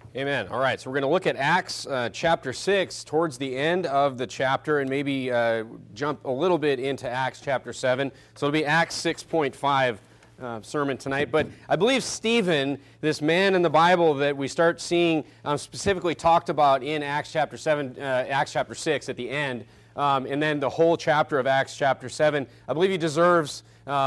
Amen. All right, so we're going to look at Acts chapter 6 towards the end of the chapter and maybe jump a little bit into Acts chapter 7. So it'll be Acts 6.5 sermon tonight. But I believe Stephen, this man in the Bible that we start seeing specifically talked about in Acts chapter 7, Acts chapter 6 at the end, and then the whole chapter of Acts chapter 7, I believe he deserves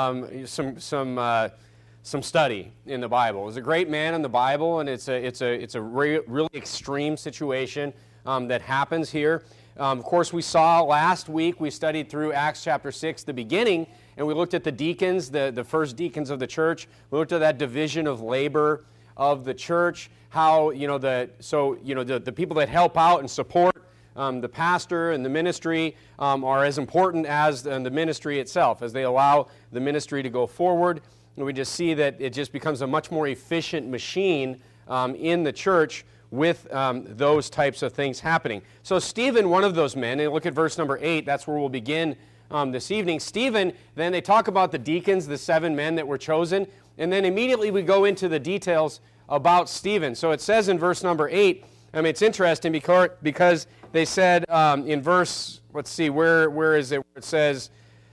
some study in the Bible. He's a great man in the Bible, and it's a really extreme situation that happens here. Of course, we saw last week, we studied through Acts chapter 6, the beginning, and we looked at the deacons, the first deacons of the church. We looked at that division of labor of the church, how, the people that help out and support the pastor and the ministry are as important as the ministry itself, as they allow the ministry to go forward. And we just see that it just becomes a much more efficient machine in the church with those types of things happening. So Stephen, one of those men, and look at verse number 8, that's where we'll begin this evening. Stephen, then they talk about the deacons, the 7 men that were chosen, and then immediately we go into the details about Stephen. So it says in verse number 8, it's interesting because they said in verse, let's see, where is it? Where it says,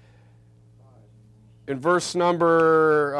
in verse number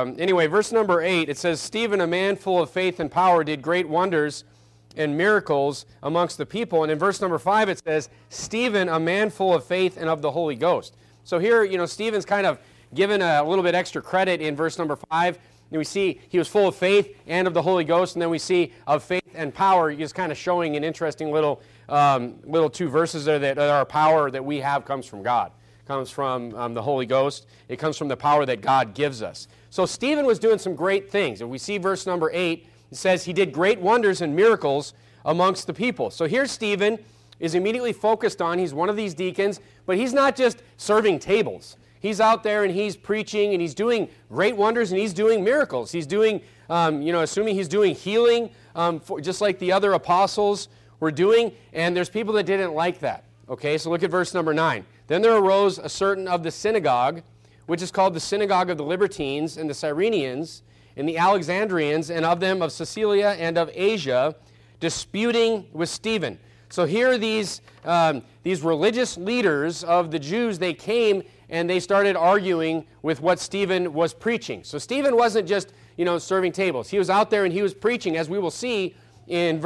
8, it says, Stephen, a man full of faith and power, did great wonders and miracles amongst the people. And in verse number 5, it says, Stephen, a man full of faith and of the Holy Ghost. So here, Stephen's kind of given a little bit extra credit in verse number 5. And we see he was full of faith and of the Holy Ghost. And then we see of faith and power. He's kind of showing an interesting little 2 verses there that our power that we have comes from God. Comes from the Holy Ghost. It comes from the power that God gives us. So Stephen was doing some great things. And we see verse number 8, it says he did great wonders and miracles amongst the people. So here Stephen is immediately focused on, he's one of these deacons, but he's not just serving tables. He's out there and he's preaching and he's doing great wonders and he's doing miracles. He's doing, assuming he's doing healing, just like the other apostles were doing, and there's people that didn't like that. Okay, so look at verse number 9. Then there arose a certain of the synagogue, which is called the synagogue of the Libertines and the Cyrenians and the Alexandrians, and of them of Cilicia and of Asia, disputing with Stephen. So here these religious leaders of the Jews, they came and they started arguing with what Stephen was preaching. So Stephen wasn't just, serving tables. He was out there and he was preaching, as we will see in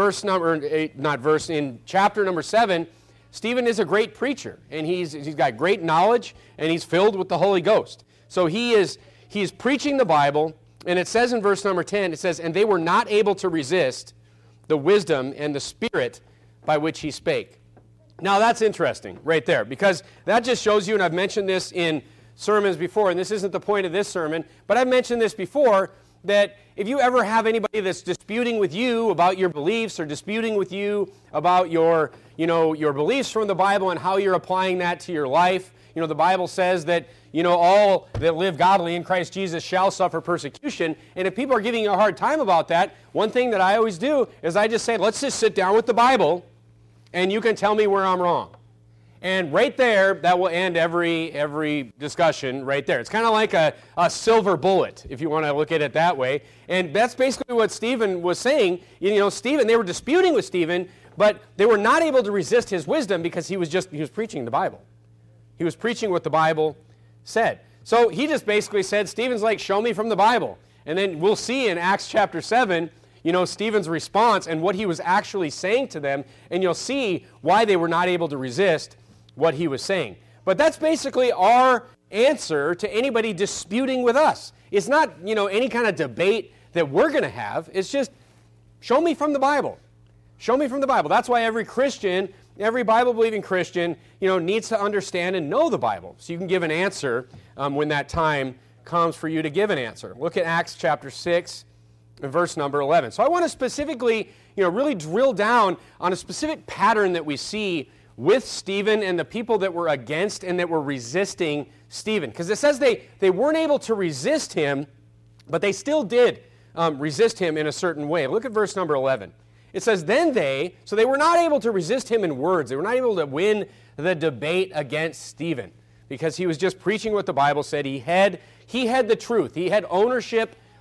chapter number 7. Stephen is a great preacher, and he's got great knowledge, and he's filled with the Holy Ghost. So he's preaching the Bible, and it says in verse number 10, it says, and they were not able to resist the wisdom and the spirit by which he spake. Now that's interesting right there, because that just shows you, and I've mentioned this in sermons before, and this isn't the point of this sermon, but I've mentioned this before, that if you ever have anybody that's disputing with you about your beliefs or disputing with you about your beliefs from the Bible and how you're applying that to your life, the Bible says that, all that live godly in Christ Jesus shall suffer persecution. And if people are giving you a hard time about that, one thing that I always do is I just say, let's just sit down with the Bible and you can tell me where I'm wrong. And right there, that will end every discussion right there. It's kind of like a silver bullet, if you want to look at it that way. And that's basically what Stephen was saying. Stephen, they were disputing with Stephen, but they were not able to resist his wisdom because he was preaching the Bible. He was preaching what the Bible said. So he just basically said, Stephen's like, show me from the Bible. And then we'll see in Acts chapter 7, Stephen's response and what he was actually saying to them, and you'll see why they were not able to resist what he was saying. But that's basically our answer to anybody disputing with us. It's not, any kind of debate that we're going to have. It's just, show me from the Bible. Show me from the Bible. That's why every Christian, every Bible-believing Christian, needs to understand and know the Bible. So you can give an answer when that time comes for you to give an answer. Look at Acts chapter 6 and verse number 11. So I want to specifically, really drill down on a specific pattern that we see with Stephen and the people that were against and that were resisting Stephen. Because it says they weren't able to resist him, but they still did resist him in a certain way. Look at verse number 11. It says, so they were not able to resist him in words. They were not able to win the debate against Stephen because he was just preaching what the Bible said. He had the truth. He had ownership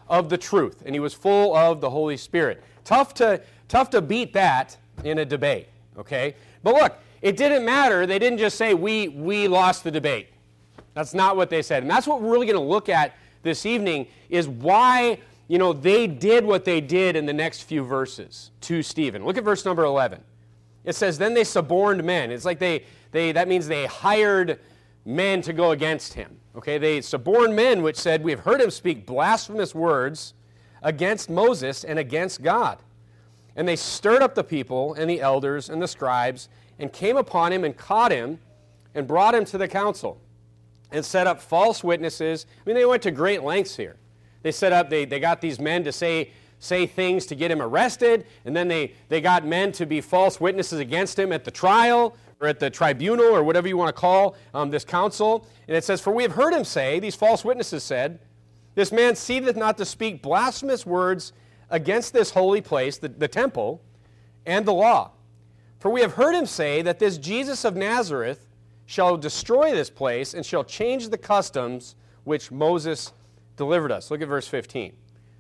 of the truth, and he was full of the Holy Spirit. Tough to beat that in a debate, okay? But look, it didn't matter. They didn't just say, we lost the debate. That's not what they said. And that's what we're really going to look at this evening, is why, they did what they did in the next few verses to Stephen. Look at verse number 11. It says, then they suborned men. It's like that means they hired men to go against him. Okay, they suborned men, which said, we have heard him speak blasphemous words against Moses and against God. And they stirred up the people and the elders and the scribes and came upon him and caught him and brought him to the council and set up false witnesses. I mean, they went to great lengths here. They set up, they got these men to say things to get him arrested, and then they got men to be false witnesses against him at the trial, or at the tribunal, or whatever you want to call this council. And it says, for we have heard him say, these false witnesses said, this man ceaseth not to speak blasphemous words against this holy place, the temple, and the law. For we have heard him say that this Jesus of Nazareth shall destroy this place and shall change the customs which Moses delivered us. Look at verse 15.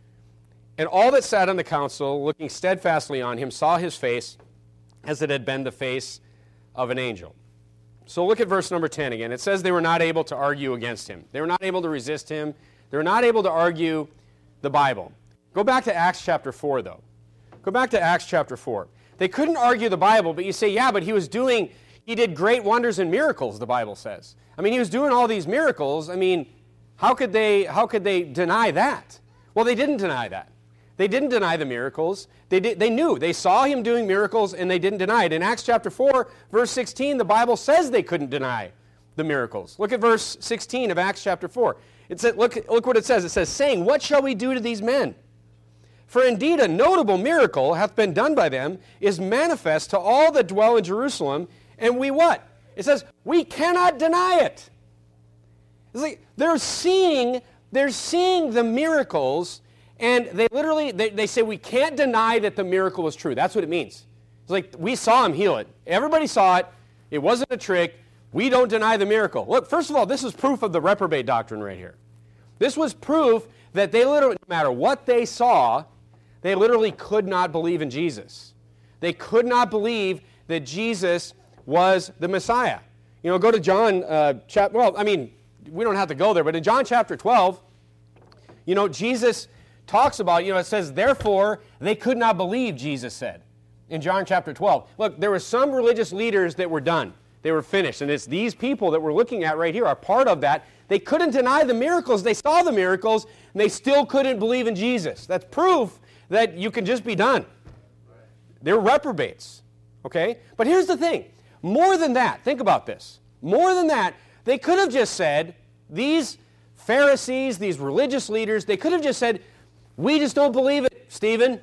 And all that sat on the council, looking steadfastly on him, saw his face as it had been the face of an angel. So look at verse number 10 again. It says they were not able to argue against him. They were not able to resist him. They were not able to argue the Bible. Go back to Acts chapter 4, though. Go back to Acts chapter 4. They couldn't argue the Bible, but you say, yeah, but he did great wonders and miracles, the Bible says. I mean, he was doing all these miracles. I mean, how could they deny that? Well, they didn't deny that. They didn't deny the miracles. They knew. They saw him doing miracles, and they didn't deny it. In Acts chapter 4, verse 16, the Bible says they couldn't deny the miracles. Look at verse 16 of Acts chapter 4. It said, look what it says. It says, saying, what shall we do to these men? For indeed a notable miracle hath been done by them, is manifest to all that dwell in Jerusalem, and we what? It says, we cannot deny it. It's like they're seeing the miracles, and they say we can't deny that the miracle was true. That's what it means. It's like we saw him heal it. Everybody saw it. It wasn't a trick. We don't deny the miracle. Look, first of all, this is proof of the reprobate doctrine right here. This was proof that they literally, no matter what they saw, they literally could not believe in Jesus. They could not believe that Jesus was the Messiah. Go to John we don't have to go there, but in John chapter 12, Jesus talks about, it says, therefore, they could not believe, Jesus said, in John chapter 12. Look, there were some religious leaders that were done. They were finished, and it's these people that we're looking at right here are part of that. They couldn't deny the miracles. They saw the miracles, and they still couldn't believe in Jesus. That's proof that you can just be done. They're reprobates, okay? But here's the thing. More than that, think about this. More than that, they could have just said, these Pharisees, these religious leaders, they could have just said, we just don't believe it, Stephen.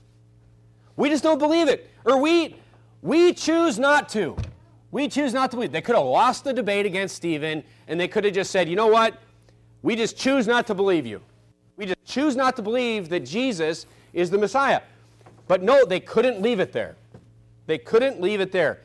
We just don't believe it. Or we choose not to. We choose not to believe. They could have lost the debate against Stephen, and they could have just said, you know what? We just choose not to believe you. We just choose not to believe that Jesus is the Messiah. But no, they couldn't leave it there. They couldn't leave it there.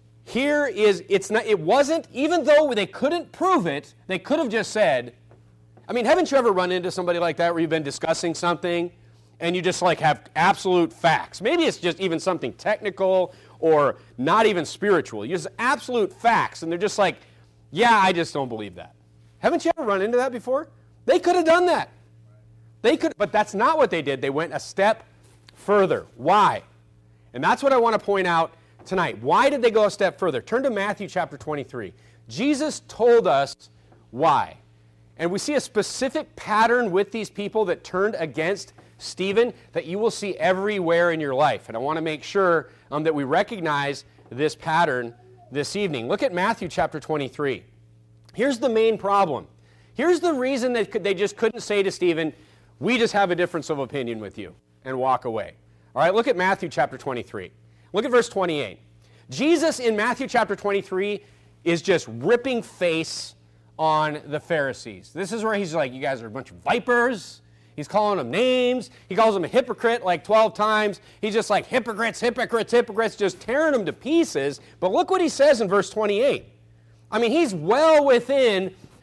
It wasn't, even though they couldn't prove it, they could have just said, haven't you ever run into somebody like that where you've been discussing something and you just have absolute facts? Maybe it's just even something technical or not even spiritual. You just absolute facts, and they're just like, yeah, I just don't believe that. Haven't you ever run into that before? They could have done that. But that's not what they did. They went a step further. Why? And that's what I want to point out tonight. Why did they go a step further? Turn to Matthew chapter 23. Jesus told us why. And we see a specific pattern with these people that turned against Stephen that you will see everywhere in your life. And I want to make sure that we recognize this pattern this evening. Look at Matthew chapter 23. Here's the main problem. Here's the reason that they just couldn't say to Stephen, we just have a difference of opinion with you, and walk away. All right, look at Matthew chapter 23. Look at verse 28. Jesus in Matthew chapter 23 is just ripping face on the Pharisees. This is where he's like, you guys are a bunch of vipers. He's calling them names. He calls them a hypocrite like 12 times. He's just like, hypocrites, hypocrites, hypocrites, just tearing them to pieces. But look what he says in verse 28. He's well within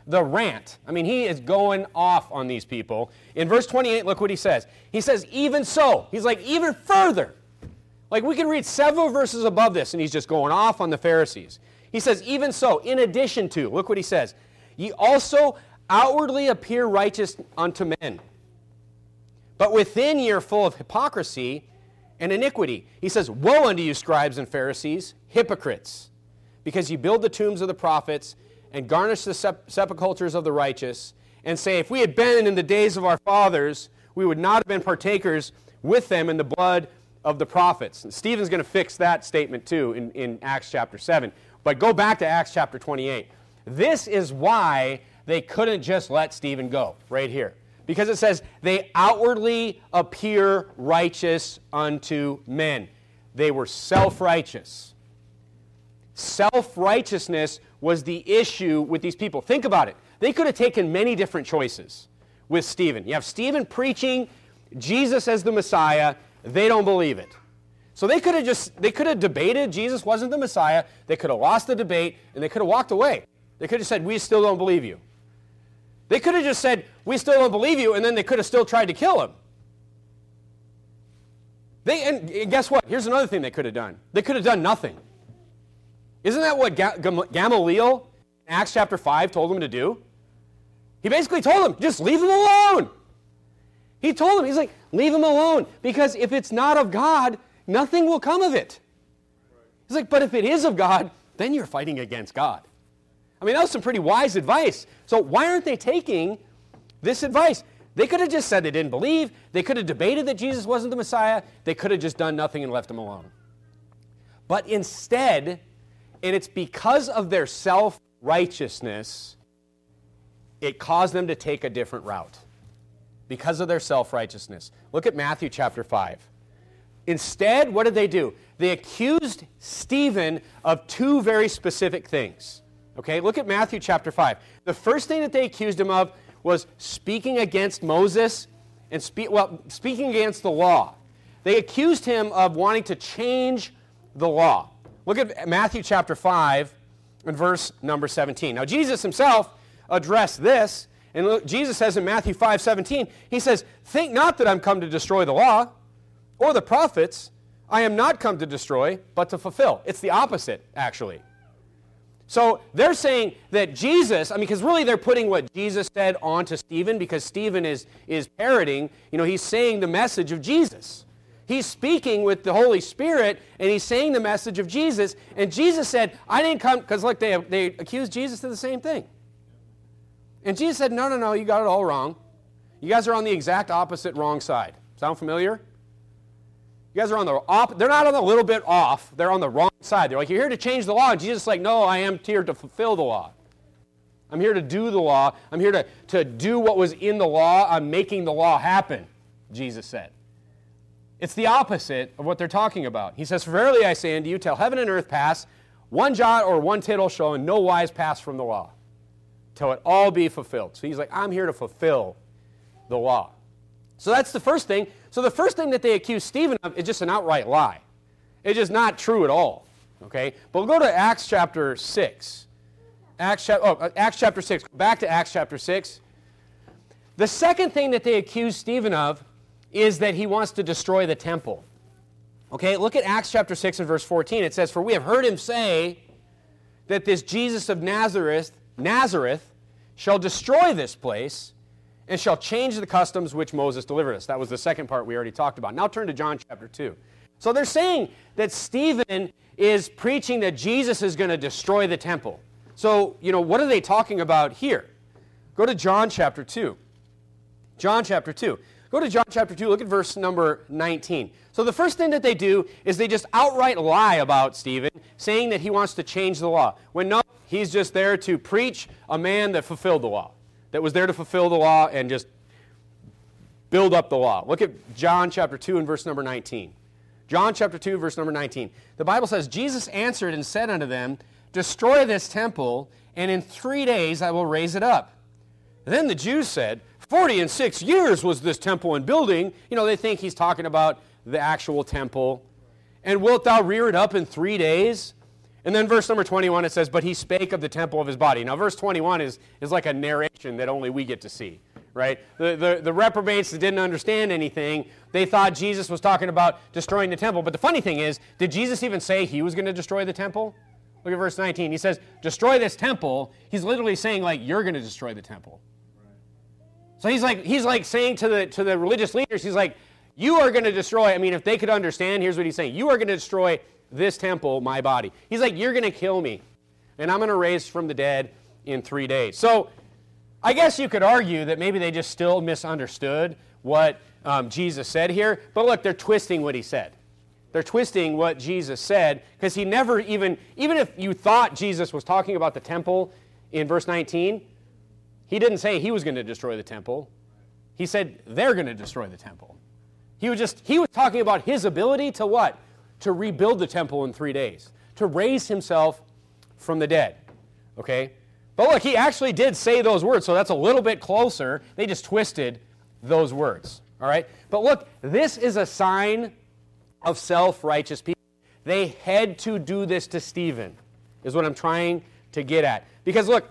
the rant. I mean, he is going off on these people. In verse 28, look what he says. He says, even so. He's like, even further. Like, we can read several verses above this, and he's just going off on the Pharisees. He says, even so, in addition to, look what he says, ye also outwardly appear righteous unto men, but within ye are full of hypocrisy and iniquity. He says, woe unto you, scribes and Pharisees, hypocrites, because ye build the tombs of the prophets, and garnish the sepulchres of the righteous, and say, if we had been in the days of our fathers, we would not have been partakers with them in the blood of the prophets. And Stephen's going to fix that statement too in Acts chapter 7. But go back to Acts chapter 28. This is why they couldn't just let Stephen go, right here. Because it says, they outwardly appear righteous unto men. They were self-righteous. Self-righteousness was the issue with these people. Think about it. They could have taken many different choices with Stephen. You have Stephen preaching Jesus as the Messiah. They don't believe it. So they could have debated Jesus wasn't the Messiah. They could have lost the debate, and they could have walked away. They could have said, we still don't believe you. They could have just said, we still don't believe you, and then they could have still tried to kill him. And guess what? Here's another thing they could have done. They could have done nothing. Isn't that what Gamaliel in Acts chapter 5 told them to do? He basically told them, just leave him alone. He told them, he's like, leave him alone, because if it's not of God, nothing will come of it. He's like, but if it is of God, then you're fighting against God. I mean, that was some pretty wise advice. So why aren't they taking this advice? They could have just said they didn't believe. They could have debated that Jesus wasn't the Messiah. They could have just done nothing and left him alone. But instead, and it's because of their self-righteousness, it caused them to take a different route. Because of their self-righteousness. Look at Matthew chapter 5. Instead, what did they do? They accused Stephen of two very specific things. Okay, look at Matthew chapter 5. The first thing that they accused him of was speaking against Moses and speaking against the law. They accused him of wanting to change the law. Look at Matthew chapter 5 and verse number 17. Now, Jesus himself addressed this, and look, Jesus says in Matthew 5:17, he says, think not that I'm come to destroy the law or the prophets. I am not come to destroy, but to fulfill. It's the opposite, actually. So they're saying that Jesus, because really they're putting what Jesus said onto Stephen, because Stephen is parroting, he's saying the message of Jesus. He's speaking with the Holy Spirit, and he's saying the message of Jesus, and Jesus said, I didn't come, because look, they accused Jesus of the same thing. And Jesus said, no, you got it all wrong. You guys are on the exact opposite wrong side. Sound familiar? You guys are on they're not on the little bit off, they're on the wrong side. They're like, you're here to change the law, and Jesus is like, no, I am here to fulfill the law. I'm here to do the law. I'm here to do what was in the law. I'm making the law happen, Jesus said. It's the opposite of what they're talking about. He says, verily I say unto you, till heaven and earth pass, one jot or one tittle shall in no wise pass from the law, till it all be fulfilled. So he's like, I'm here to fulfill the law. So that's the first thing. So the first thing that they accuse Stephen of is just an outright lie. It's just not true at all. Okay? But we'll go to Acts chapter 6. Acts chapter 6. Back to Acts chapter 6. The second thing that they accuse Stephen of is that he wants to destroy the temple. Okay? Look at Acts chapter 6 and verse 14. It says, for we have heard him say that this Jesus of Nazareth shall destroy this place and shall change the customs which Moses delivered us. That was the second part we already talked about. Now turn to John chapter 2. So they're saying that Stephen is preaching that Jesus is going to destroy the temple. So, what are they talking about here? Go to John chapter 2. John chapter 2. Go to John chapter 2, look at verse number 19. So the first thing that they do is they just outright lie about Stephen, saying that he wants to change the law. When no, he's just there to preach a man that fulfilled the law, that was there to fulfill the law and just build up the law. Look at John chapter 2 and verse number 19. John chapter 2, verse number 19. The Bible says, Jesus answered and said unto them, destroy this temple, and in 3 days I will raise it up. And then the Jews said, 46 years was this temple in building. They think he's talking about the actual temple. And wilt thou rear it up in 3 days? And then verse number 21, it says, but he spake of the temple of his body. Now, verse 21 is like a narration that only we get to see, right? The reprobates that didn't understand anything, they thought Jesus was talking about destroying the temple. But the funny thing is, did Jesus even say he was going to destroy the temple? Look at verse 19. He says, destroy this temple. He's literally saying, like, you're going to destroy the temple. So he's like saying to the religious leaders, he's like, you are going to destroy, I mean, if they could understand, here's what he's saying. You are going to destroy this temple, my body. He's like, you're going to kill me, and I'm going to raise from the dead in 3 days. So I guess you could argue that maybe they just still misunderstood what Jesus said here. But look, they're twisting what he said. They're twisting what Jesus said, because he never even if you thought Jesus was talking about the temple in verse 19, he didn't say he was going to destroy the temple. He said they're going to destroy the temple. He was talking about his ability to what? To rebuild the temple in 3 days, to raise himself from the dead, okay? But look, he actually did say those words, so that's a little bit closer. They just twisted those words, all right? But look, this is a sign of self-righteous people. They had to do this to Stephen, is what I'm trying to get at. Because look,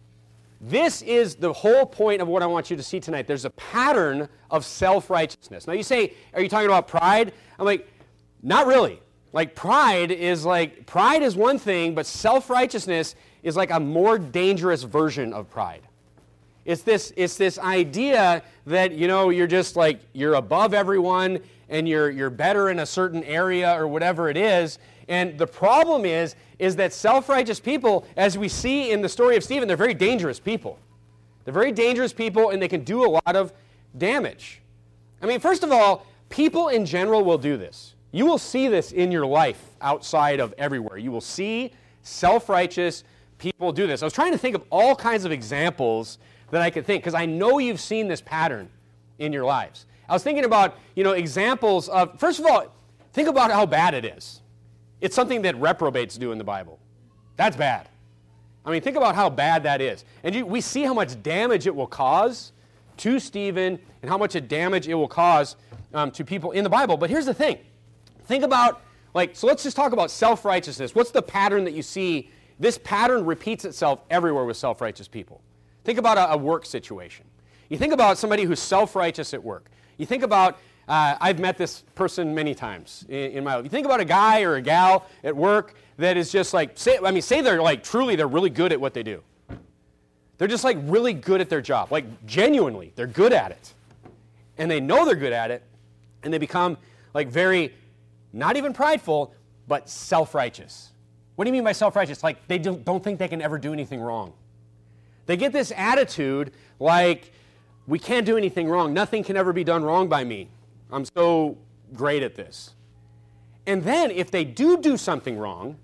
this is the whole point of what I want you to see tonight. There's a pattern of self-righteousness. Now you say, are you talking about pride? I'm like, not really. Like pride is one thing, but self-righteousness is like a more dangerous version of pride. It's this idea that, you know, you're just like, you're above everyone and you're better in a certain area or whatever it is. And the problem is that self-righteous people, as we see in the story of Stephen, they're very dangerous people. They're very dangerous people, and they can do a lot of damage. I mean, first of all, people in general will do this. You will see this in your life outside of everywhere. You will see self-righteous people do this. I was trying to think of all kinds of examples that I could think, because I know you've seen this pattern in your lives. I was thinking about, examples of, first of all, think about how bad it is. It's something that reprobates do in the Bible. That's bad. I mean, think about how bad that is. And we see how much damage it will cause to Stephen and how much damage it will cause to people in the Bible. But here's the thing. Think about, so let's just talk about self-righteousness. What's the pattern that you see? This pattern repeats itself everywhere with self-righteous people. Think about a work situation. You think about somebody who's self-righteous at work. You think about, I've met this person many times in my life. You think about a guy or a gal at work that is just say they're truly, they're really good at what they do. They're just really good at their job. Genuinely, they're good at it. And they know they're good at it, and they become very, not even prideful, but self-righteous. What do you mean by self-righteous? They don't think they can ever do anything wrong. They get this attitude we can't do anything wrong. Nothing can ever be done wrong by me. I'm so great at this. And then if they do something wrong,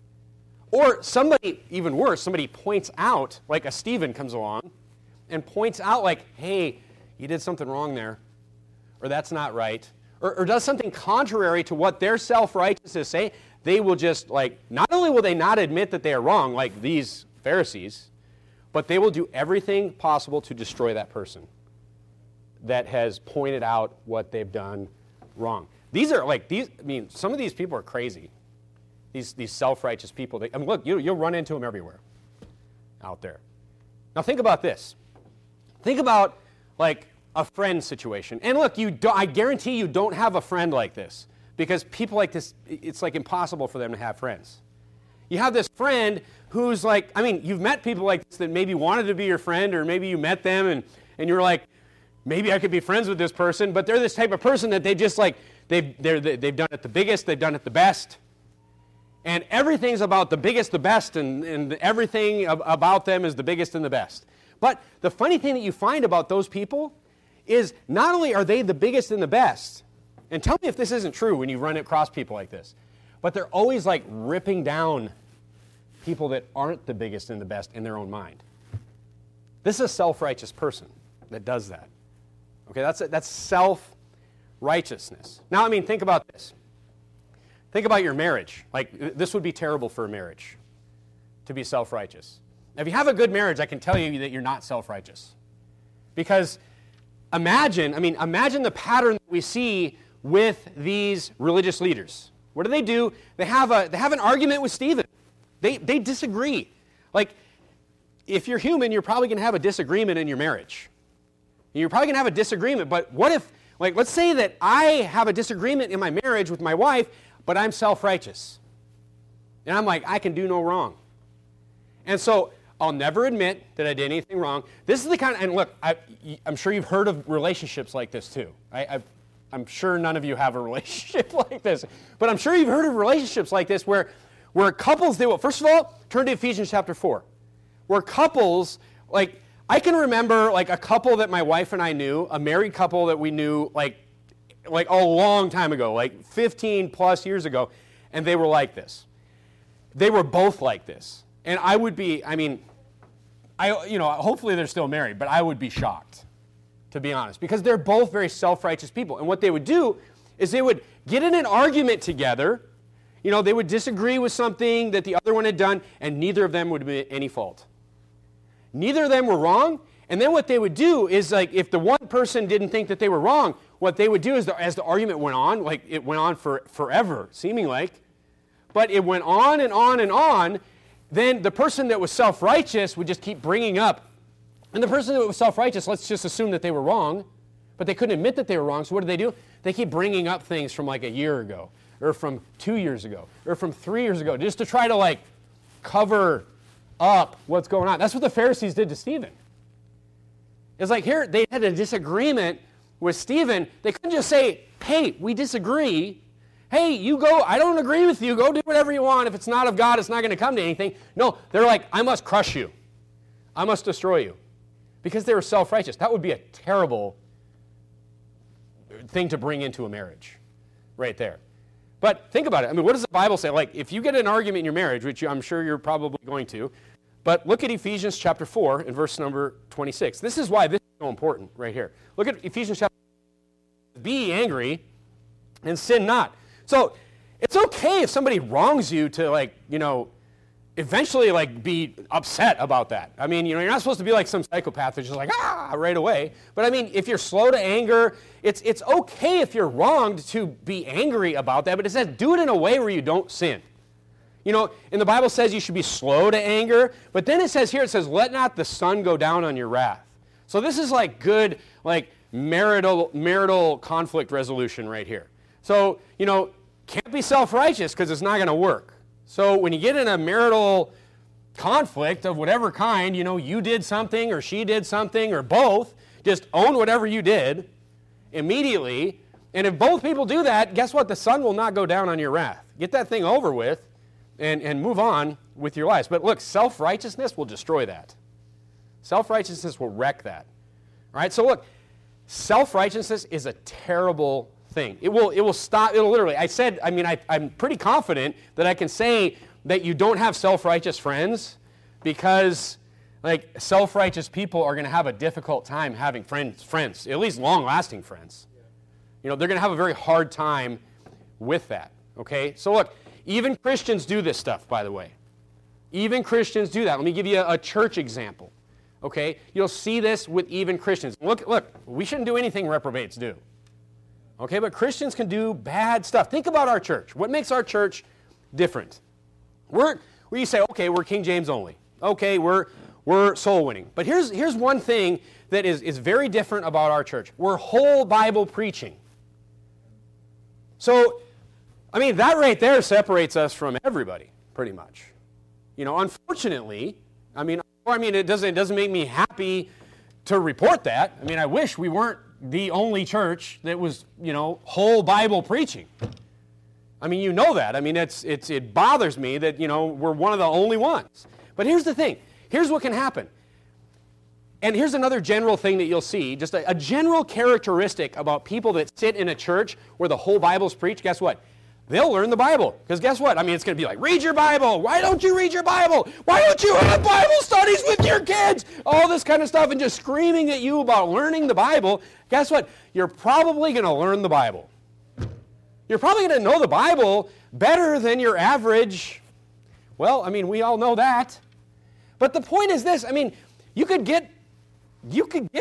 or somebody, even worse, somebody points out, a Stephen comes along and points out hey, you did something wrong there, or that's not right, or does something contrary to what their self-righteousness say, they will just not only will they not admit that they are wrong, like these Pharisees, but they will do everything possible to destroy that person that has pointed out what they've done wrong. These are some of these people are crazy. These self-righteous people. Look, you'll run into them everywhere out there. Now think about this. Think about a friend situation. And look, I guarantee you don't have a friend like this, because people like this, it's impossible for them to have friends. You have this friend who's you've met people like this that maybe wanted to be your friend, or maybe you met them and you're maybe I could be friends with this person, but they're this type of person that they just they've done it the biggest, they've done it the best. And everything's about the biggest, the best, and everything about them is the biggest and the best. But the funny thing that you find about those people is not only are they the biggest and the best, and tell me if this isn't true when you run across people like this, but they're always ripping down people that aren't the biggest and the best in their own mind. This is a self-righteous person that does that. Okay, that's self-righteousness. Now, think about this. Think about your marriage. This would be terrible for a marriage, to be self-righteous. Now, if you have a good marriage, I can tell you that you're not self-righteous. Because imagine the pattern that we see with these religious leaders. What do? They have an argument with Stephen. They disagree. Like, if you're human, you're probably going to have a disagreement in your marriage. You're probably going to have a disagreement, but what if, like, let's say that I have a disagreement in my marriage with my wife, but I'm self-righteous. And I'm like, I can do no wrong. And so I'll never admit that I did anything wrong. This is the kind of, and look, I'm sure you've heard of relationships like this too. I'm sure none of you have a relationship like this, but I'm sure you've heard of relationships like this where couples, they will, first of all, turn to Ephesians chapter 4, where couples, like, I can remember like a couple that my wife and I knew, a married couple that we knew like a long time ago, like 15 plus years ago, and they were like this. They were both like this. And I would be, hopefully they're still married, but I would be shocked, to be honest, because they're both very self-righteous people. And what they would do is they would get in an argument together. You know, they would disagree with something that the other one had done, and neither of them would be at any fault. Neither of them were wrong. And then what they would do is, like, if the one person didn't think that they were wrong, what they would do is, as the argument went on, like it went on for forever, seeming like, but it went on and on and on, then the person that was self-righteous would just keep bringing up. And the person that was self-righteous, let's just assume that they were wrong, but they couldn't admit that they were wrong. So what do? They keep bringing up things from like a year ago, or from 2 years ago, or from 3 years ago, just to try to like cover up what's going on. That's what the Pharisees did to Stephen. It's like here, they had a disagreement with Stephen. They couldn't just say, hey, we disagree. Hey, you go, I don't agree with you. Go do whatever you want. If it's not of God, it's not going to come to anything. No, they're like, I must crush you. I must destroy you. Because they were self-righteous. That would be a terrible thing to bring into a marriage right there. But think about it. I mean, what does the Bible say? Like, if you get an argument in your marriage, which I'm sure you're probably going to, but look at Ephesians chapter 4 and verse number 26. This is why this is so important right here. Look at Ephesians chapter 4. Be angry and sin not. So it's okay if somebody wrongs you to, like, you know, eventually, like, be upset about that. I mean, you know, you're not supposed to be like some psychopath that's just like, right away. But I mean, if you're slow to anger, it's okay if you're wronged to be angry about that, but it says do it in a way where you don't sin. You know, and the Bible says you should be slow to anger, but then it says here, it says, let not the sun go down on your wrath. So this is like good, like, marital conflict resolution right here. So, you know, can't be self-righteous because it's not going to work. So when you get in a marital conflict of whatever kind, you know, you did something or she did something or both, just own whatever you did immediately. And if both people do that, guess what? The sun will not go down on your wrath. Get that thing over with and move on with your lives. But look, self-righteousness will destroy that. Self-righteousness will wreck that. All right, so look, self-righteousness is a terrible thing. It will stop, it'll literally, I'm pretty confident that I can say that you don't have self-righteous friends because, like, self-righteous people are going to have a difficult time having friends, at least long-lasting friends. You know, they're going to have a very hard time with that, okay? So look, even Christians do this stuff, by the way. Even Christians do that. Let me give you a church example, okay? You'll see this with even Christians. Look, we shouldn't do anything reprobates do. Okay, but Christians can do bad stuff. Think about our church. What makes our church different? You say, okay, we're King James only. Okay, we're soul winning. But here's one thing that is very different about our church. We're whole Bible preaching. So, I mean, that right there separates us from everybody, pretty much. You know, unfortunately, it doesn't make me happy to report that. I mean, I wish we weren't the only church that was, you know, whole Bible preaching. I mean, you know that. I mean, it bothers me that, you know, we're one of the only ones. But here's the thing. Here's what can happen. And here's another general thing that you'll see, just a general characteristic about people that sit in a church where the whole Bible's preached. Guess what? They'll learn the Bible. Because guess what? I mean, it's going to be like, read your Bible. Why don't you read your Bible? Why don't you have Bible studies with your kids? All this kind of stuff and just screaming at you about learning the Bible. Guess what? You're probably going to learn the Bible. You're probably going to know the Bible better than your average. Well, I mean, we all know that. But the point is this. I mean, you could get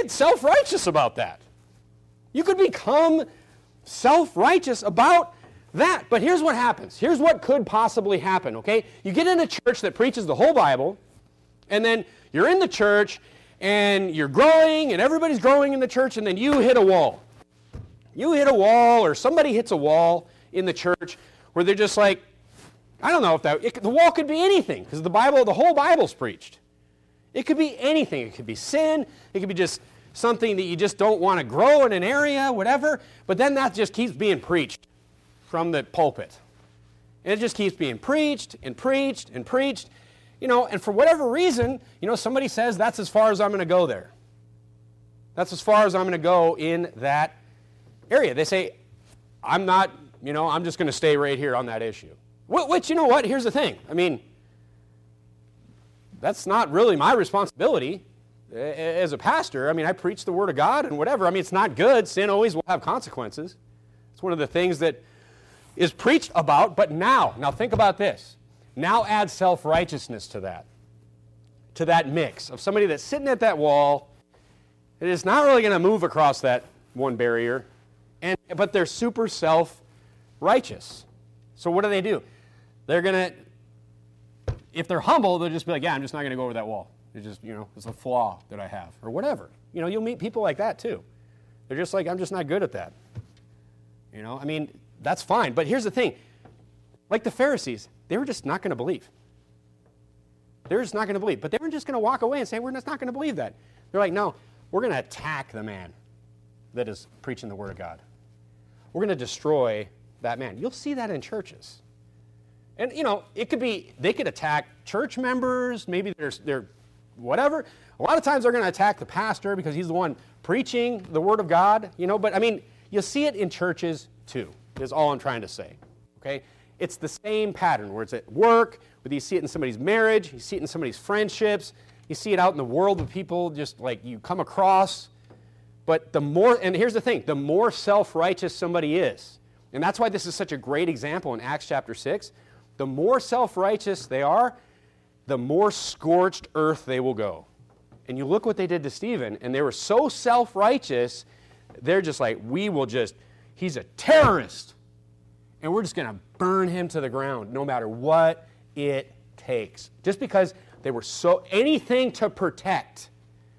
self-righteous about that. You could become self-righteous about But here's what happens. Here's what could possibly happen, okay? You get in a church that preaches the whole Bible, and then you're in the church, and you're growing, and everybody's growing in the church, and then you hit a wall. You hit a wall, or somebody hits a wall in the church where they're just like, I don't know if the wall could be anything, because the whole Bible's preached. It could be anything. It could be sin. It could be just something that you just don't want to grow in an area, whatever. But then that just keeps being preached from the pulpit. And it just keeps being preached and preached and preached. And for whatever reason, somebody says, that's as far as I'm going to go there. That's as far as I'm going to go in that area. They say, I'm just going to stay right here on that issue. Which, here's the thing. That's not really my responsibility as a pastor. I preach the Word of God and whatever. It's not good. Sin always will have consequences. It's one of the things that is preached about. But now think about this. Now add self-righteousness to that mix of somebody that's sitting at that wall that is not really going to move across that one barrier, but they're super self-righteous. So what do? They're going to, if they're humble, they'll just be like, yeah, I'm just not going to go over that wall. It's just, it's a flaw that I have, or whatever. You'll meet people like that too. They're just like, I'm just not good at that. That's fine. But here's the thing. Like the Pharisees, they were just not going to believe. They were just not going to believe. But they were just going to walk away and say, we're just not going to believe that. They're like, no, we're going to attack the man that is preaching the Word of God. We're going to destroy that man. You'll see that in churches. And, it could be, they could attack church members, maybe they're whatever. A lot of times they're going to attack the pastor because he's the one preaching the Word of God, but you'll see it in churches too, is all I'm trying to say, okay? It's the same pattern where it's at work, whether you see it in somebody's marriage, you see it in somebody's friendships, you see it out in the world with people just like you come across. But and here's the thing, the more self-righteous somebody is, and that's why this is such a great example in Acts chapter 6, the more self-righteous they are, the more scorched earth they will go. And you look what they did to Stephen, and they were so self-righteous, they're just like, he's a terrorist. And we're just going to burn him to the ground, no matter what it takes. Just because they were anything to protect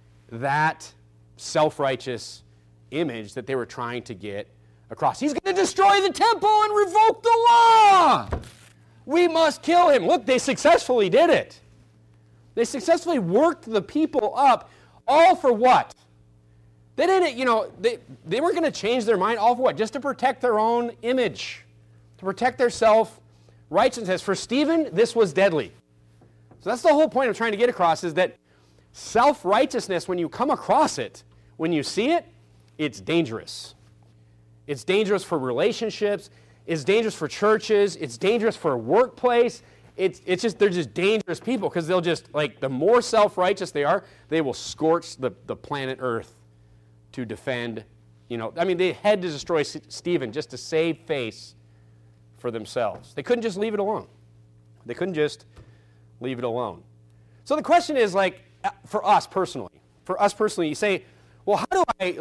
that self-righteous image that they were trying to get across. He's going to destroy the temple and revoke the law. We must kill him. Look, they successfully did it. They successfully worked the people up, all for what? They didn't, they weren't going to change their mind, all for what? Just to protect their own image, to protect their self-righteousness. For Stephen, this was deadly. So that's the whole point I'm trying to get across, is that self-righteousness, when you come across it, when you see it, it's dangerous. It's dangerous for relationships. It's dangerous for churches. It's dangerous for a workplace. They're just dangerous people, because they'll just, the more self-righteous they are, they will scorch the planet Earth to defend, they had to destroy Stephen just to save face for themselves. They couldn't just leave it alone. They couldn't just leave it alone. So the question is, for us personally, you say, well, how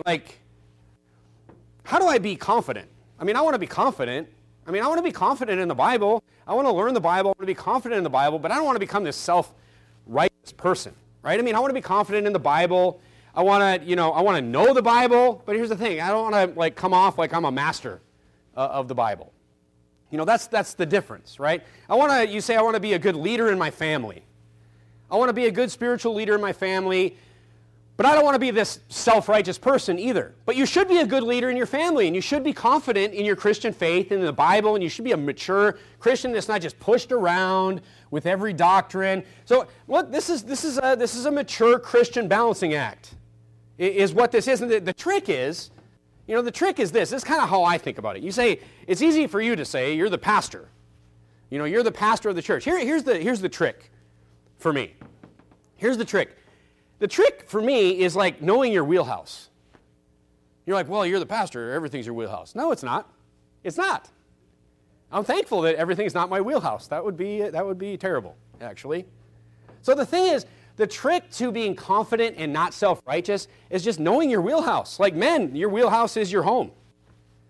do I be confident? I want to be confident. I want to be confident in the Bible. I want to learn the Bible. I want to be confident in the Bible, but I don't want to become this self-righteous person, right? I want to be confident in the Bible. I want to know the Bible, but here's the thing. I don't want to come off like I'm a master of the Bible. That's the difference, right? You say I want to be a good leader in my family. I want to be a good spiritual leader in my family, but I don't want to be this self-righteous person either. But you should be a good leader in your family, and you should be confident in your Christian faith and in the Bible, and you should be a mature Christian that's not just pushed around with every doctrine. So, look, this is a mature Christian balancing act, is what this is. And the trick is, the trick is this. This is kind of how I think about it. You say, it's easy for you to say, you're the pastor. You're the pastor of the church. Here's the trick for me. Here's the trick. The trick for me is knowing your wheelhouse. You're like, well, you're the pastor, everything's your wheelhouse. No, it's not. It's not. I'm thankful that everything's not my wheelhouse. That would be terrible, actually. So the thing is, the trick to being confident and not self-righteous is just knowing your wheelhouse. Men, your wheelhouse is your home.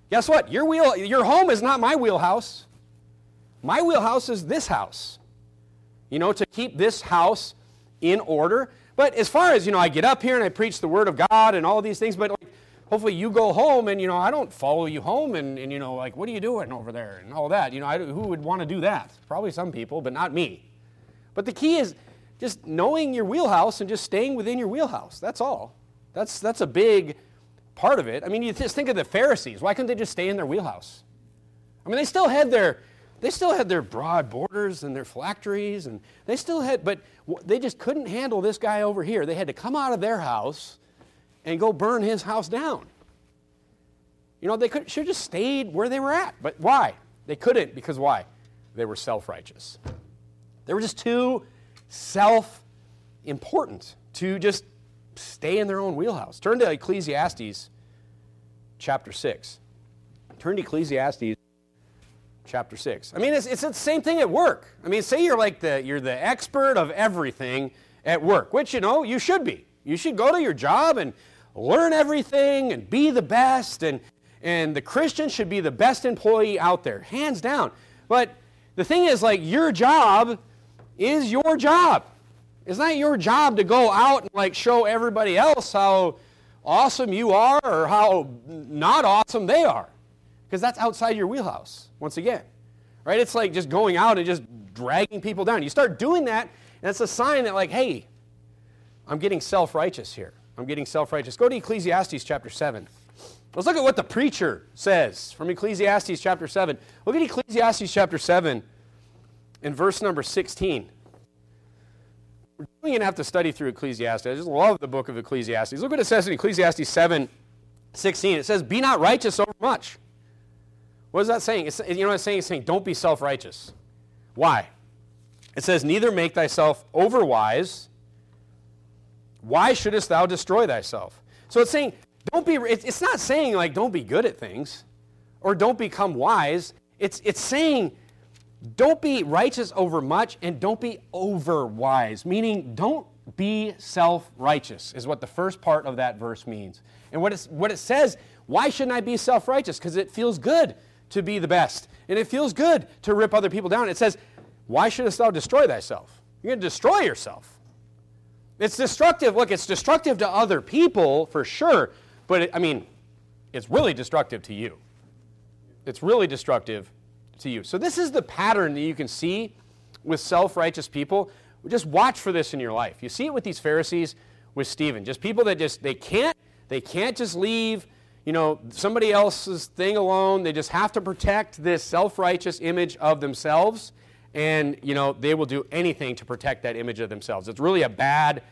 Guess what? Your home is not my wheelhouse. My wheelhouse is this house. To keep this house in order. But as far as, I get up here and I preach the Word of God and all these things, but hopefully you go home and, I don't follow you home and what are you doing over there and all that. Who would want to do that? Probably some people, but not me. But the key is just knowing your wheelhouse and just staying within your wheelhouse. That's all. That's a big part of it. I mean, you just think of the Pharisees. Why couldn't they just stay in their wheelhouse? I mean, they still had their broad borders and their phylacteries, and but they just couldn't handle this guy over here. They had to come out of their house and go burn his house down. They should have just stayed where they were at. But why? They couldn't, because why? They were self-righteous. They were just too self-important to just stay in their own wheelhouse. Turn to Ecclesiastes chapter 6. Turn to Ecclesiastes chapter 6. I mean, it's the same thing at work. I mean, say you're the expert of everything at work, which, you should be. You should go to your job and learn everything and be the best, and the Christian should be the best employee out there, hands down. But the thing is, your job is your job. It's not your job to go out and show everybody else how awesome you are or how not awesome they are, because that's outside your wheelhouse, once again. Right? It's like just going out and just dragging people down. You start doing that, and it's a sign that hey, I'm getting self-righteous here. I'm getting self-righteous. Go to Ecclesiastes chapter 7. Let's look at what the preacher says from Ecclesiastes chapter 7. Look at Ecclesiastes chapter 7 in verse number 16. We're going to have to study through Ecclesiastes. I just love the book of Ecclesiastes. Look what it says in Ecclesiastes 7:16. It says, be not righteous over much. What is that saying? What it's saying? It's saying, don't be self-righteous. Why? It says, neither make thyself overwise. Why shouldest thou destroy thyself? So it's saying, it's not saying don't be good at things or don't become wise. It's saying, don't be righteous over much and don't be over wise, meaning don't be self-righteous is what the first part of that verse means. And what it says, why shouldn't I be self-righteous? Because it feels good to be the best. And it feels good to rip other people down. It says, why shouldest thou destroy thyself? You're going to destroy yourself. It's destructive. Look, it's destructive to other people for sure, but it's really destructive to you. It's really destructive to you. So this is the pattern that you can see with self-righteous people. Just watch for this in your life. You see it with these Pharisees, with Stephen. Just people that they can't just leave somebody else's thing alone. They just have to protect this self-righteous image of themselves, and they will do anything to protect that image of themselves. It's really a bad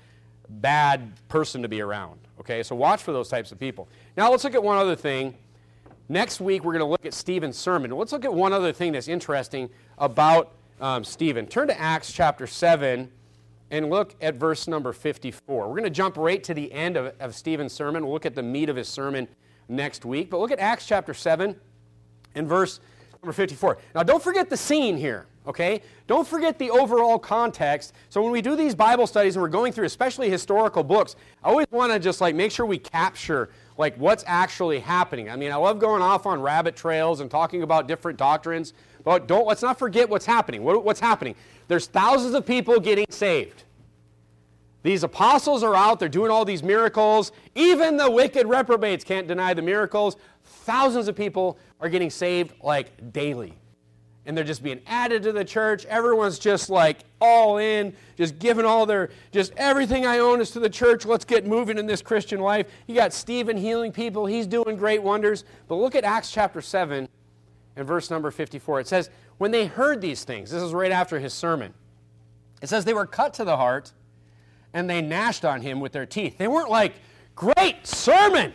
person to be around. Okay, so watch for those types of people. Now let's look at one other thing. Next week we're going to look at Stephen's sermon. Let's look at one other thing that's interesting about Stephen. Turn to Acts chapter 7 and look at verse number 54. We're going to jump right to the end of Stephen's sermon. We'll look at the meat of his sermon next week. But look at Acts chapter 7 and verse number 54. Now don't forget the scene here, okay? Don't forget the overall context. So when we do these Bible studies and we're going through especially historical books, I always want to just make sure we capture what's actually happening. I love going off on rabbit trails and talking about different doctrines, but let's not forget what's happening. What's happening? There's thousands of people getting saved. These apostles are out, they're doing all these miracles. Even the wicked reprobates can't deny the miracles. Thousands of people are getting saved daily. And they're just being added to the church. Everyone's just all in, just giving just everything I own is to the church. Let's get moving in this Christian life. You got Stephen healing people. He's doing great wonders. But look at Acts chapter 7 and verse number 54. It says, when they heard these things, this is right after his sermon, it says they were cut to the heart and they gnashed on him with their teeth. They weren't great sermon.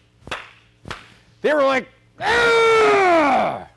They were ah!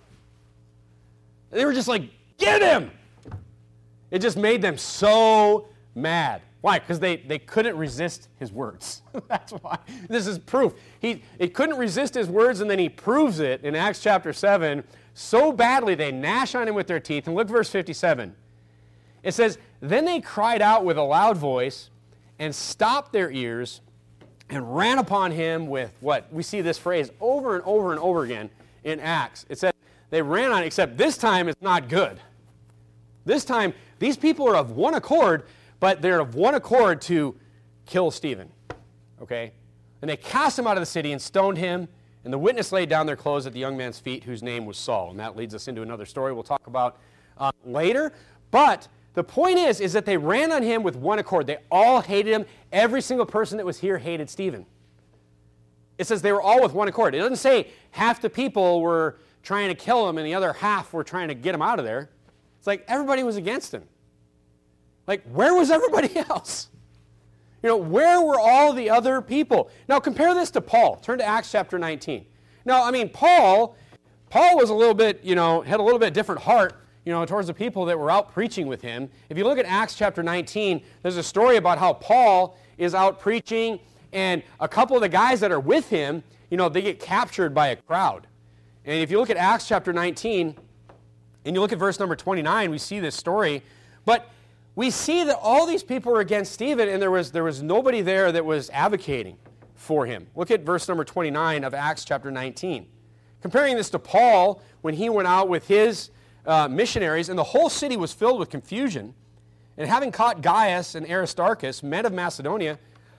They were just get him! It just made them so mad. Why? Because they couldn't resist his words. That's why. This is proof. It couldn't resist his words, and then he proves it in Acts chapter 7 so badly they gnash on him with their teeth. And look verse 57. It says, then they cried out with a loud voice and stopped their ears and ran upon him with what? We see this phrase over and over and over again in Acts. It says they ran on it, except this time it's not good. This time, these people are of one accord, but they're of one accord to kill Stephen. Okay? And they cast him out of the city and stoned him, and the witness laid down their clothes at the young man's feet, whose name was Saul. And that leads us into another story we'll talk about later. But the point is that they ran on him with one accord. They all hated him. Every single person that was here hated Stephen. It says they were all with one accord. It doesn't say half the people were trying to kill him and the other half were trying to get him out of there. It's like everybody was against him. Like, where was everybody else? You know, where were all the other people? Now, compare this to Paul. Turn to Acts chapter 19. Now, I mean, Paul was a little bit, had a little bit different heart, towards the people that were out preaching with him. If you look at Acts chapter 19, there's a story about how Paul is out preaching, and a couple of the guys that are with him, they get captured by a crowd. And if you look at Acts chapter 19, and you look at verse number 29, we see this story. But we see that all these people were against Stephen, and there was nobody there that was advocating for him. Look at verse number 29 of Acts chapter 19. Comparing this to Paul, when he went out with his missionaries, and the whole city was filled with confusion. And having caught Gaius and Aristarchus, men of Macedonia,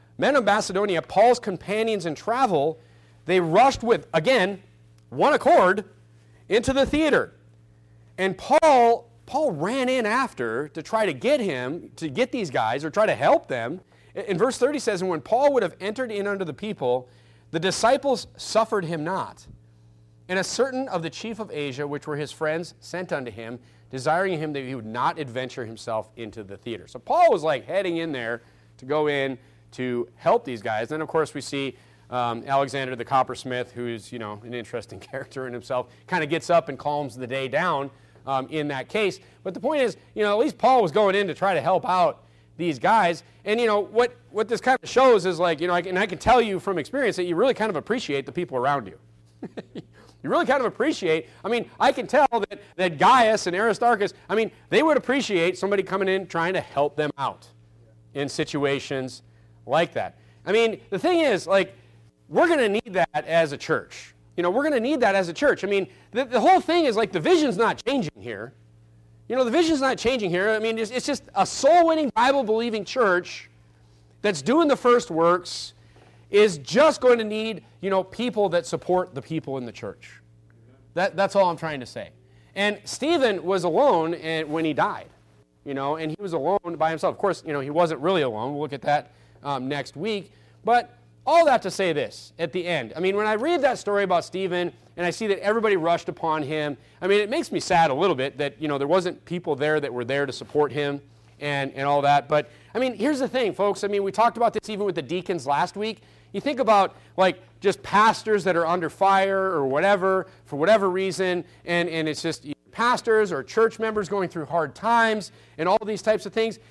Paul's companions in travel, they rushed with, again, one accord, into the theater. And Paul ran in after to try to get these guys, or try to help them. In verse 30 says, and when Paul would have entered in unto the people, the disciples suffered him not. And a certain of the chief of Asia, which were his friends, sent unto him, desiring him that he would not adventure himself into the theater. So Paul was like heading in there to go in to help these guys. Then, of course, we see Alexander the coppersmith, who's, an interesting character in himself, kind of gets up and calms the day down in that case. But the point is, at least Paul was going in to try to help out these guys. And, what this kind of shows is like, I can tell you from experience that you really kind of appreciate the people around you. You really kind of appreciate, I can tell that Gaius and Aristarchus, they would appreciate somebody coming in trying to help them out in situations like that. The thing is, like, we're going to need that as a church. We're going to need that as a church. The whole thing is like the vision's not changing here. The vision's not changing here. It's just a soul-winning, Bible-believing church that's doing the first works is just going to need, people that support the people in the church. That's all I'm trying to say. And Stephen was alone when he died, and he was alone by himself. Of course, he wasn't really alone. We'll look at that next week. But all that to say this at the end. When I read that story about Stephen and I see that everybody rushed upon him, it makes me sad a little bit that, there wasn't people there that were there to support him and all that. But, here's the thing, folks. We talked about this even with the deacons last week. You think about, like, just pastors that are under fire or whatever, for whatever reason, and it's just pastors or church members going through hard times and all these types of things.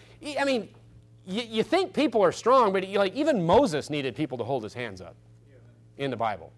You think people are strong, but even Moses needed people to hold his hands up in the Bible.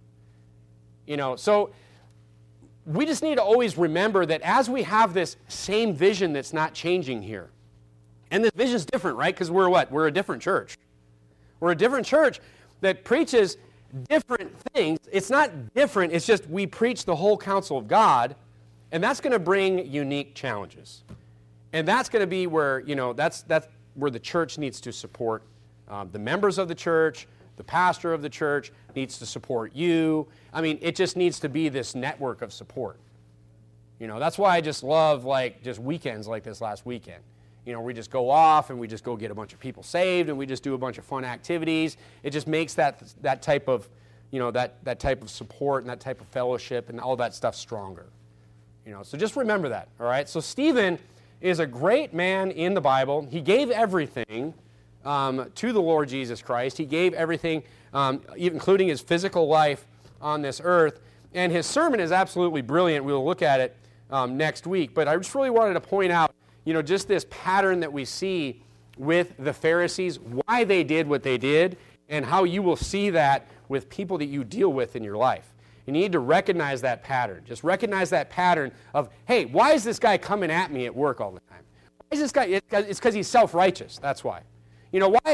So we just need to always remember that as we have this same vision that's not changing here, and this vision's different, right? Because we're what? We're a different church. We're a different church that preaches different things. It's not different, it's just we preach the whole counsel of God, and that's going to bring unique challenges. And that's going to be where, that's where the church needs to support the members of the church, the pastor of the church needs to support you. It just needs to be this network of support. That's why I just love, just weekends like this last weekend. We just go off and we just go get a bunch of people saved and we just do a bunch of fun activities. It just makes that type of, that type of support and that type of fellowship and all that stuff stronger. So just remember that, all right? So Stephen is a great man in the Bible. He gave everything to the Lord Jesus Christ. He gave everything, including his physical life on this earth. And his sermon is absolutely brilliant. We'll look at it next week. But I just really wanted to point out, just this pattern that we see with the Pharisees, why they did what they did, and how you will see that with people that you deal with in your life. You need to recognize that pattern. Just recognize that pattern of, hey, why is this guy coming at me at work all the time? Why is this guy? It's because he's self-righteous. That's why. Why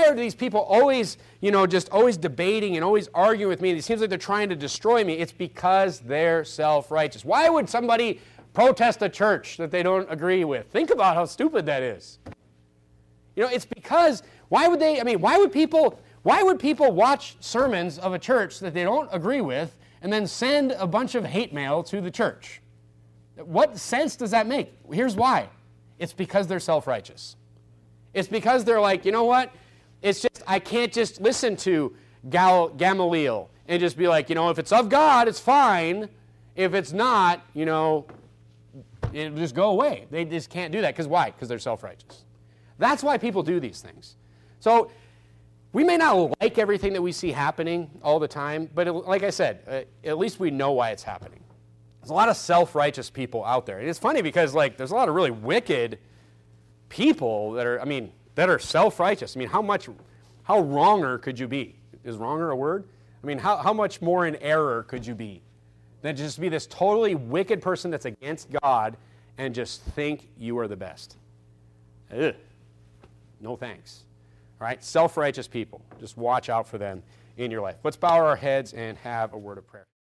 why are these people always, just always debating and always arguing with me? It seems like they're trying to destroy me. It's because they're self-righteous. Why would somebody protest a church that they don't agree with? Think about how stupid that is. It's because, why would people watch sermons of a church that they don't agree with and then send a bunch of hate mail to the church? What sense does that make? Here's why. It's because they're self-righteous. It's because they're like, you know what? It's just, I can't just listen to Gamaliel and just be like, if it's of God, it's fine. If it's not, it'll just go away. They just can't do that. Because why? Because they're self-righteous. That's why people do these things. So we may not like everything that we see happening all the time, but like I said, at least we know why it's happening. There's a lot of self-righteous people out there. And it's funny because there's a lot of really wicked people that are self-righteous. How wronger could you be? Is wronger a word? How much more in error could you be than just be this totally wicked person that's against God and just think you are the best? Ugh. No thanks. All right, self-righteous people. Just watch out for them in your life. Let's bow our heads and have a word of prayer.